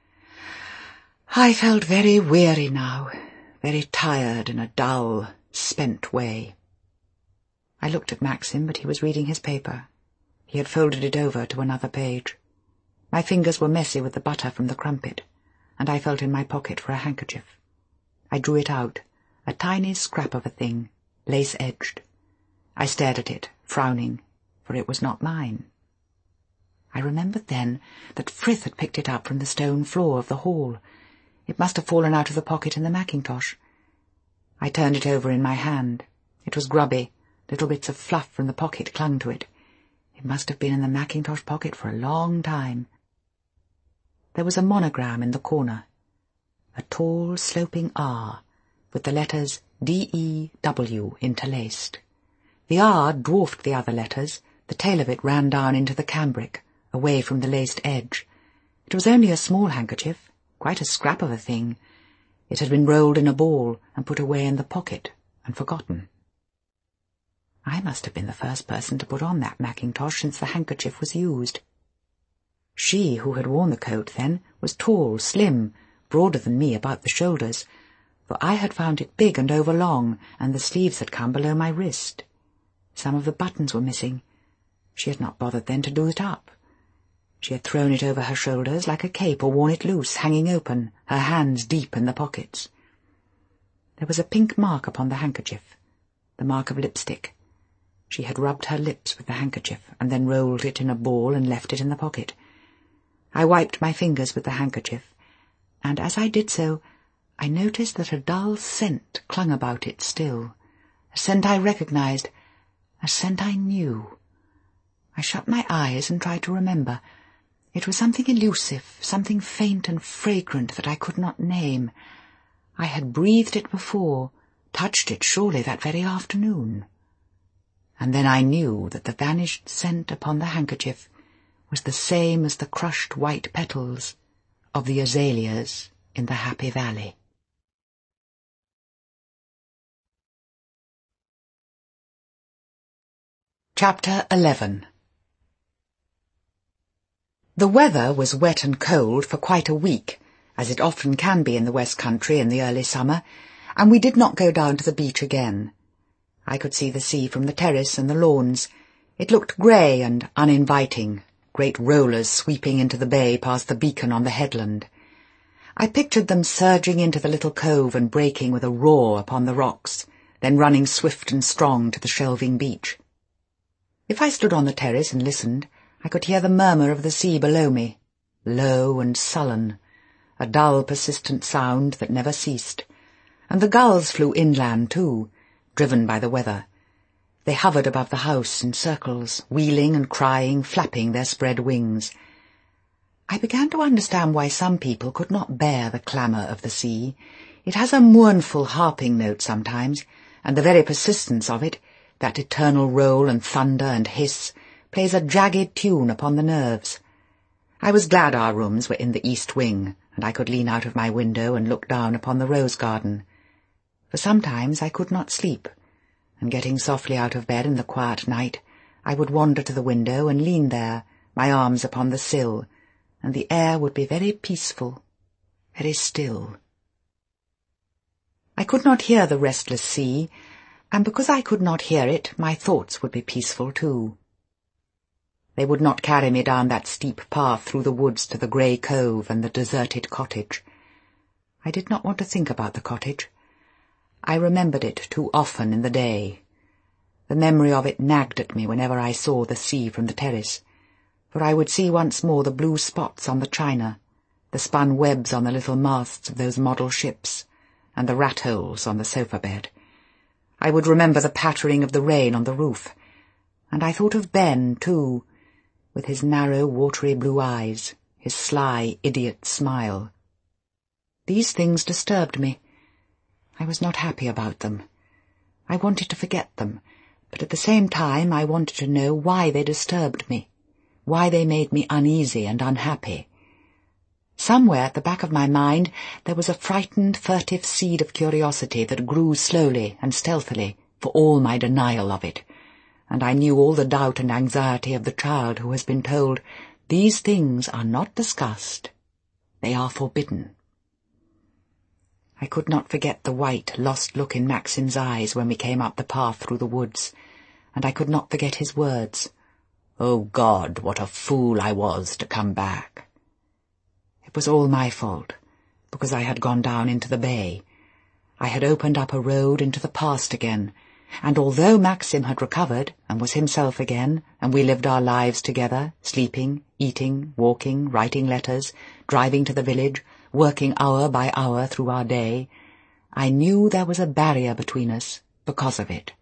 S1: I felt very weary now, very tired in a dull, spent way. I looked at Maxim, but he was reading his paper. He had folded it over to another page. My fingers were messy with the butter from the crumpet, and I felt in my pocket for a handkerchief. I drew it out, a tiny scrap of a thing, lace-edged. I stared at it, frowning, for it was not mine. I remembered then that Frith had picked it up from the stone floor of the hall. It must have fallen out of the pocket in the mackintosh. I turned it over in my hand. It was grubby. Little bits of fluff from the pocket clung to it. It must have been in the mackintosh pocket for a long time. There was a monogram in the corner, a tall, sloping R, with the letters D E W interlaced. The R dwarfed the other letters. The tail of it ran down into the cambric, away from the laced edge. It was only a small handkerchief, quite a scrap of a thing. It had been rolled in a ball and put away in the pocket and forgotten. I must have been the first person to put on that mackintosh since the handkerchief was used. She who had worn the coat then was tall, slim, broader than me about the shoulders, for I had found it big and overlong, and the sleeves had come below my wrist. Some of the buttons were missing. She had not bothered then to do it up. She had thrown it over her shoulders like a cape or worn it loose, hanging open, her hands deep in the pockets. There was a pink mark upon the handkerchief, the mark of lipstick. She had rubbed her lips with the handkerchief and then rolled it in a ball and left it in the pocket. I wiped my fingers with the handkerchief, and as I did so, I noticed that a dull scent clung about it still, a scent I recognized, a scent I knew. I shut my eyes and tried to remember. It was something elusive, something faint and fragrant that I could not name. I had breathed it before, touched it surely that very afternoon. And then I knew that the vanished scent upon the handkerchief was the same as the crushed white petals of the azaleas in the Happy Valley. Chapter eleven. The weather was wet and cold for quite a week, as it often can be in the West Country in the early summer, and we did not go down to the beach again. I could see the sea from the terrace and the lawns. It looked grey and uninviting, great rollers sweeping into the bay past the beacon on the headland. I pictured them surging into the little cove and breaking with a roar upon the rocks, then running swift and strong to the shelving beach. If I stood on the terrace and listened, I could hear the murmur of the sea below me, low and sullen, a dull, persistent sound that never ceased. And the gulls flew inland too, driven by the weather. They hovered above the house in circles, wheeling and crying, flapping their spread wings. I began to understand why some people could not bear the clamour of the sea. It has a mournful harping note sometimes, and the very persistence of it, that eternal roll and thunder and hiss, plays a jagged tune upon the nerves. I was glad our rooms were in the east wing, and I could lean out of my window and look down upon the rose garden. For sometimes I could not sleep, and getting softly out of bed in the quiet night, I would wander to the window and lean there, my arms upon the sill, and the air would be very peaceful, very still. I could not hear the restless sea, and because I could not hear it, my thoughts would be peaceful too. They would not carry me down that steep path through the woods to the grey cove and the deserted cottage. I did not want to think about the cottage. I remembered it too often in the day. The memory of it nagged at me whenever I saw the sea from the terrace, for I would see once more the blue spots on the china, the spun webs on the little masts of those model ships, and the rat-holes on the sofa-bed. I would remember the pattering of the rain on the roof, and I thought of Ben, too, with his narrow, watery blue eyes, his sly, idiot smile. These things disturbed me. I was not happy about them. I wanted to forget them, but at the same time I wanted to know why they disturbed me, why they made me uneasy and unhappy. Somewhere at the back of my mind there was a frightened, furtive seed of curiosity that grew slowly and stealthily for all my denial of it, and I knew all the doubt and anxiety of the child who has been told, "These things are not discussed. They are forbidden." I could not forget the white, lost look in Maxim's eyes when we came up the path through the woods, and I could not forget his words, "Oh God, what a fool I was to come back." It was all my fault, because I had gone down into the bay. I had opened up a road into the past again, and although Maxim had recovered and was himself again, and we lived our lives together, sleeping, eating, walking, writing letters, driving to the village, working hour by hour through our day, I knew there was a barrier between us because of it.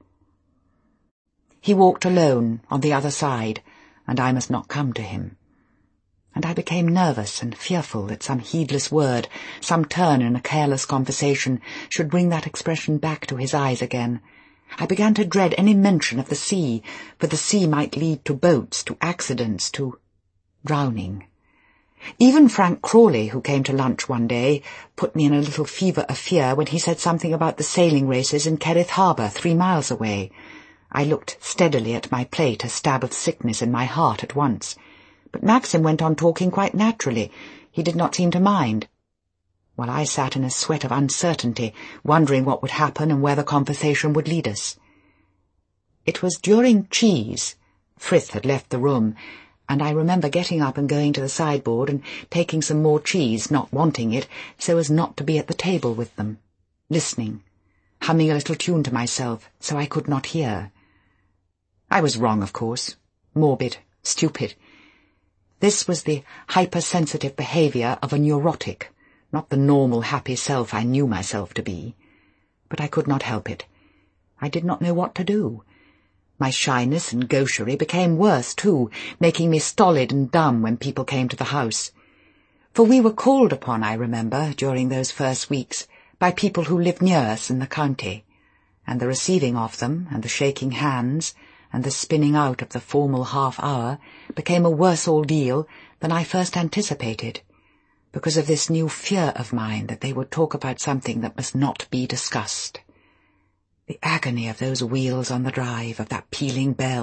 S1: He walked alone on the other side, and I must not come to him. And I became nervous and fearful that some heedless word, some turn in a careless conversation, should bring that expression back to his eyes again. I began to dread any mention of the sea, for the sea might lead to boats, to accidents, to drowning. Even Frank Crawley, who came to lunch one day, put me in a little fever of fear when he said something about the sailing races in Kerrith Harbour, three miles away. I looked steadily at my plate, a stab of sickness in my heart at once. But Maxim went on talking quite naturally. He did not seem to mind, while I sat in a sweat of uncertainty, wondering what would happen and where the conversation would lead us. It was during cheese. Frith had left the room, and I remember getting up and going to the sideboard and taking some more cheese, not wanting it, so as not to be at the table with them, listening, humming a little tune to myself, so I could not hear. I was wrong, of course, morbid, stupid. This was the hypersensitive behaviour of a neurotic, not the normal happy self I knew myself to be. But I could not help it. I did not know what to do. My shyness and gaucherie became worse, too, making me stolid and dumb when people came to the house. For we were called upon, I remember, during those first weeks, by people who lived near us in the county, and the receiving of them, and the shaking hands, and the spinning out of the formal half-hour became a worse ordeal than I first anticipated, because of this new fear of mine that they would talk about something that must not be discussed. The agony of those wheels on the drive, of that pealing bell,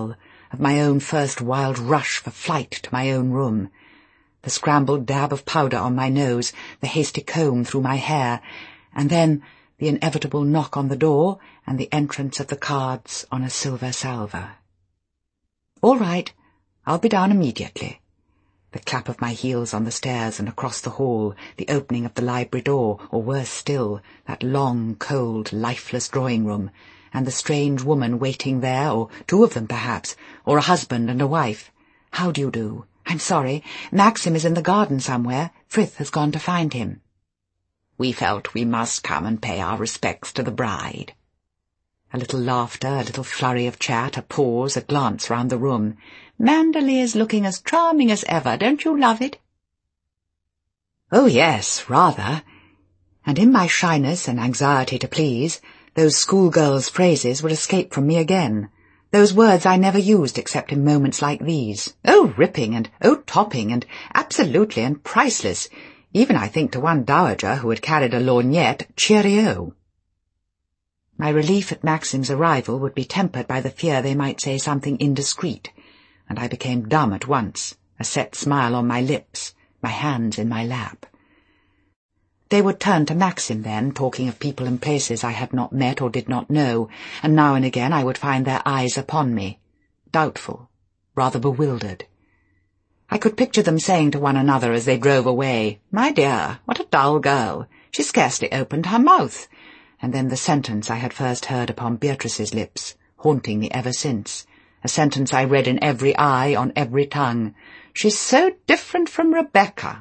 S1: of my own first wild rush for flight to my own room, the scrambled dab of powder on my nose, the hasty comb through my hair, and then the inevitable knock on the door and the entrance of the cards on a silver salver. "All right, I'll be down immediately." The clap of my heels on the stairs and across the hall, the opening of the library door, or worse still, that long, cold, lifeless drawing-room, and the strange woman waiting there, or two of them perhaps, or a husband and a wife. "How do you do? I'm sorry. Maxim is in the garden somewhere. Frith has gone to find him." We felt we must come and pay our respects to the bride. A little laughter, a little flurry of chat, a pause, a glance round the room. "Manderley is looking as charming as ever. Don't you love it?" "Oh, yes, rather." And in my shyness and anxiety to please, those schoolgirls' phrases would escape from me again. Those words I never used except in moments like these. "Oh, ripping," and "oh, topping," and "absolutely," and "priceless," even I think to one dowager who had carried a lorgnette, "cheerio." My relief at Maxim's arrival would be tempered by the fear they might say something indiscreet, and I became dumb at once, a set smile on my lips, my hands in my lap. They would turn to Maxim then, talking of people and places I had not met or did not know, and now and again I would find their eyes upon me, doubtful, rather bewildered. I could picture them saying to one another as they drove away, "My dear, what a dull girl! She scarcely opened her mouth," and then the sentence I had first heard upon Beatrice's lips, haunting me ever since, a sentence I read in every eye, on every tongue, "She's so different from Rebecca."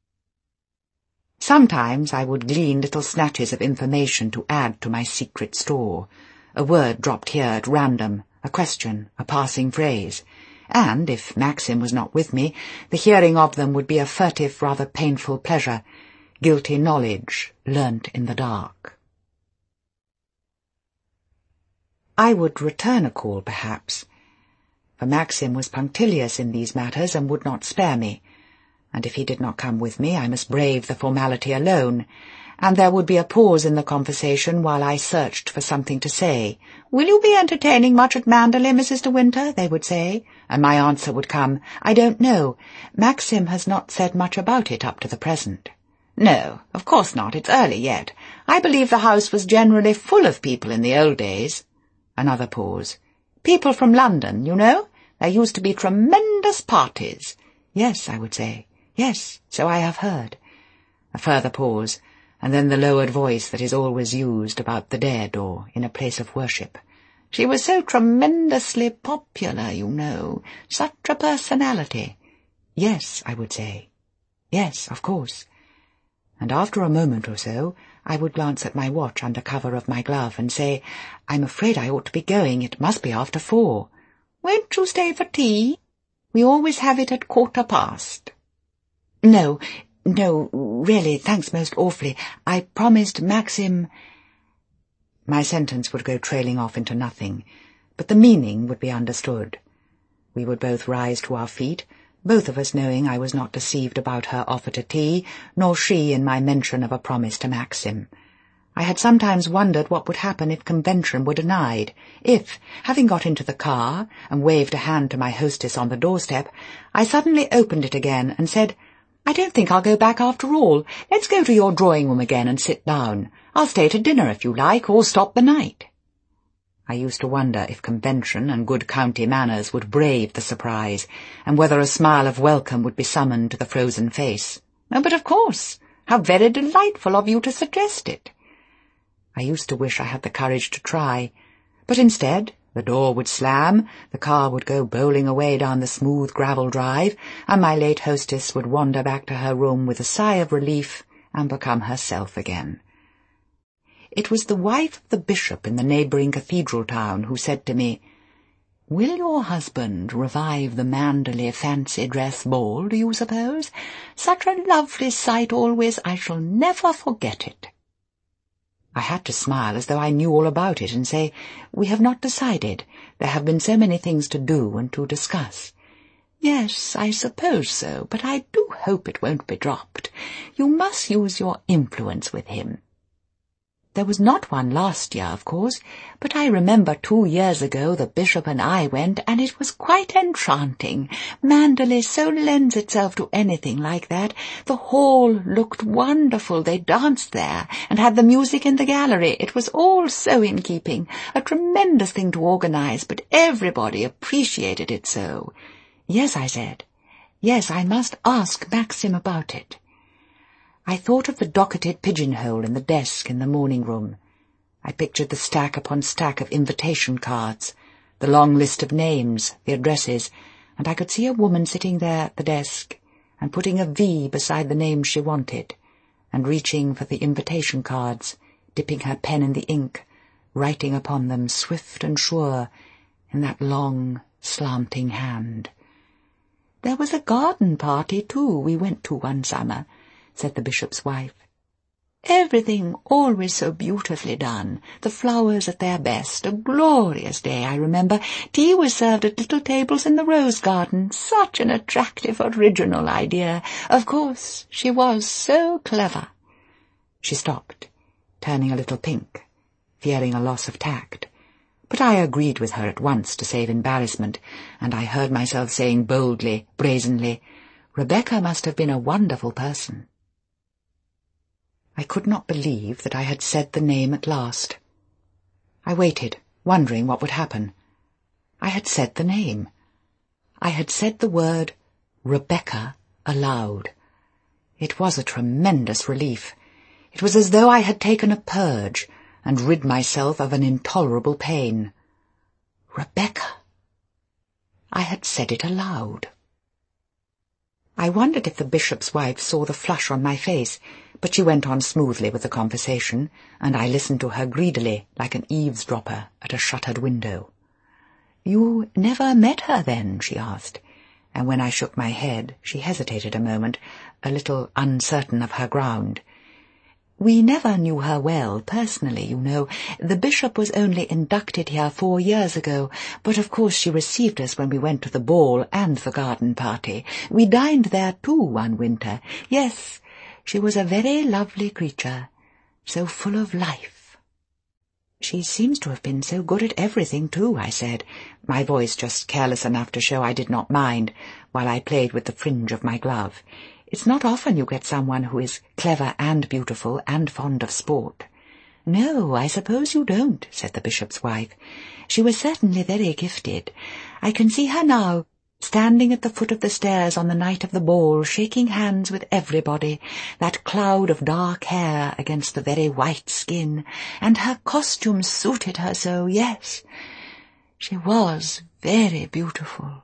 S1: Sometimes I would glean little snatches of information to add to my secret store, a word dropped here at random, a question, a passing phrase, and, if Maxim was not with me, the hearing of them would be a furtive, rather painful pleasure, guilty knowledge, learnt in the dark. I would return a call, perhaps, for Maxim was punctilious in these matters and would not spare me, and if he did not come with me I must brave the formality alone, and there would be a pause in the conversation while I searched for something to say. "Will you be entertaining much at Manderley, Missus de Winter?" they would say, and my answer would come, "I don't know. Maxim has not said much about it up to the present." "No, of course not. It's early yet. I believe the house was generally full of people in the old days." Another pause. "People from London, you know. There used to be tremendous parties." "Yes," I would say. "Yes, so I have heard." A further pause, and then the lowered voice that is always used about the dead or in a place of worship. "She was so tremendously popular, you know. Such a personality." "Yes," I would say. "Yes, of course." And after a moment or so, I would glance at my watch under cover of my glove and say, "I'm afraid I ought to be going. It must be after four." "Won't you stay for tea? We always have it at quarter past." "No, no, really, thanks most awfully. I promised Maxim—" My sentence would go trailing off into nothing, but the meaning would be understood. We would both rise to our feet, both of us knowing I was not deceived about her offer to tea, nor she in my mention of a promise to Maxim. I had sometimes wondered what would happen if convention were denied, if, having got into the car and waved a hand to my hostess on the doorstep, I suddenly opened it again and said, "I don't think I'll go back after all. Let's go to your drawing-room again and sit down. I'll stay to dinner if you like, or stop the night." I used to wonder if convention and good county manners would brave the surprise, and whether a smile of welcome would be summoned to the frozen face. "Oh, but of course. How very delightful of you to suggest it." I used to wish I had the courage to try, but instead the door would slam, the car would go bowling away down the smooth gravel drive, and my late hostess would wander back to her room with a sigh of relief and become herself again. It was the wife of the bishop in the neighbouring cathedral town who said to me, "Will your husband revive the Manderley fancy dress ball, do you suppose? Such a lovely sight always, I shall never forget it." I had to smile as though I knew all about it and say, "We have not decided. There have been so many things to do and to discuss." "Yes, I suppose so, but I do hope it won't be dropped. You must use your influence with him." There was not one last year, of course, but I remember two years ago the Bishop and I went, and it was quite enchanting. Manderley so lends itself to anything like that. The hall looked wonderful. They danced there, and had the music in the gallery. It was all so in keeping. A tremendous thing to organize, but everybody appreciated it so. Yes, I said. Yes, I must ask Maxim about it. I thought of the docketed pigeonhole in the desk in the morning room. I pictured the stack upon stack of invitation cards, the long list of names, the addresses, and I could see a woman sitting there at the desk and putting a V beside the name she wanted, and reaching for the invitation cards, dipping her pen in the ink, writing upon them swift and sure in that long, slanting hand. There was a garden party, too, we went to one summer, said the Bishop's wife. Everything always so beautifully done, the flowers at their best, a glorious day, I remember. Tea was served at little tables in the rose garden, such an attractive, original idea. Of course, she was so clever. She stopped, turning a little pink, fearing a loss of tact. But I agreed with her at once to save embarrassment, and I heard myself saying boldly, brazenly, Rebecca must have been a wonderful person. I could not believe that I had said the name at last. I waited, wondering what would happen. I had said the name. I had said the word Rebecca aloud. It was a tremendous relief. It was as though I had taken a purge and rid myself of an intolerable pain. Rebecca. I had said it aloud. I wondered if the Bishop's wife saw the flush on my face, but she went on smoothly with the conversation, and I listened to her greedily, like an eavesdropper at a shuttered window. "You never met her, then?" she asked, and when I shook my head, she hesitated a moment, a little uncertain of her ground. "We never knew her well, personally, you know. The Bishop was only inducted here four years ago, but of course she received us when we went to the ball and the garden party. We dined there, too, one winter. Yes, she was a very lovely creature, so full of life." "She seems to have been so good at everything, too," I said, my voice just careless enough to show I did not mind, while I played with the fringe of my glove. "It's not often you get someone who is clever and beautiful and fond of sport." "No, I suppose you don't," said the Bishop's wife. "She was certainly very gifted. I can see her now, standing at the foot of the stairs on the night of the ball, shaking hands with everybody, that cloud of dark hair against the very white skin, and her costume suited her so, yes. She was very beautiful."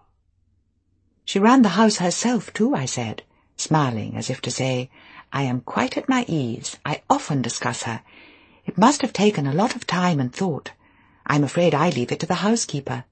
S1: "She ran the house herself, too," I said, smiling as if to say, "I am quite at my ease. I often discuss her. It must have taken a lot of time and thought. I'm afraid I leave it to the housekeeper."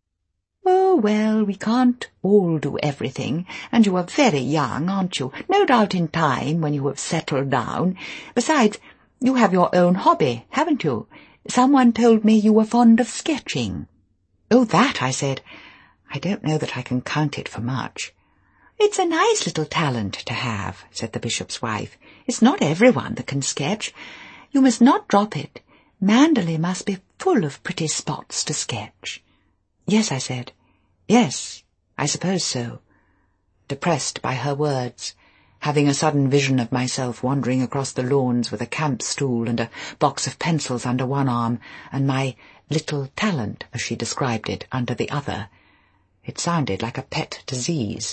S1: "Oh, well, we can't all do everything, and you are very young, aren't you? No doubt in time, when you have settled down. Besides, you have your own hobby, haven't you? Someone told me you were fond of sketching." "Oh, that," I said. "I don't know that I can count it for much." "It's a nice little talent to have," said the Bishop's wife. "It's not everyone that can sketch. You must not drop it. Manderley must be full of pretty spots to sketch." "Yes," I said. "Yes, I suppose so," depressed by her words, having a sudden vision of myself wandering across the lawns with a camp stool and a box of pencils under one arm, and my little talent, as she described it, under the other. It sounded like a pet disease.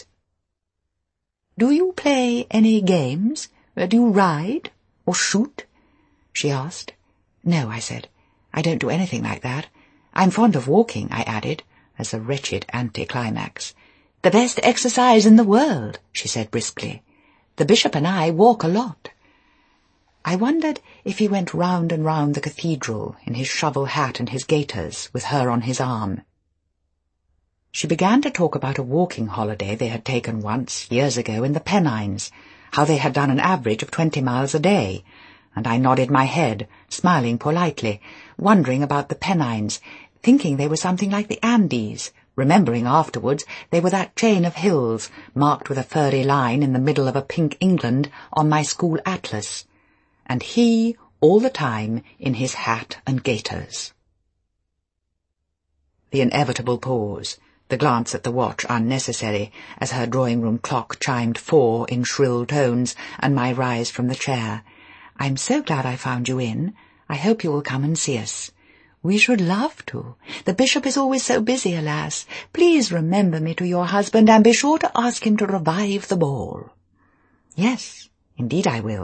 S1: "Do you play any games? Do you ride? Or shoot?" she asked. "No," I said. "I don't do anything like that. I'm fond of walking," I added, as a wretched anticlimax. "The best exercise in the world," she said briskly. "The Bishop and I walk a lot." I wondered if he went round and round the cathedral in his shovel hat and his gaiters, with her on his arm. She began to talk about a walking holiday they had taken once, years ago, in the Pennines, how they had done an average of twenty miles a day, and I nodded my head, smiling politely, wondering about the Pennines, thinking they were something like the Andes, remembering afterwards they were that chain of hills, marked with a furry line in the middle of a pink England on my school atlas. And he all the time in his hat and gaiters. The inevitable pause, the glance at the watch unnecessary, as her drawing-room clock chimed four in shrill tones, and my rise from the chair. "I'm so glad I found you in. I hope you will come and see us." "We should love to. The bishop is always so busy, alas. Please remember me to your husband, and be sure to ask him to revive the ball." "Yes, indeed I will."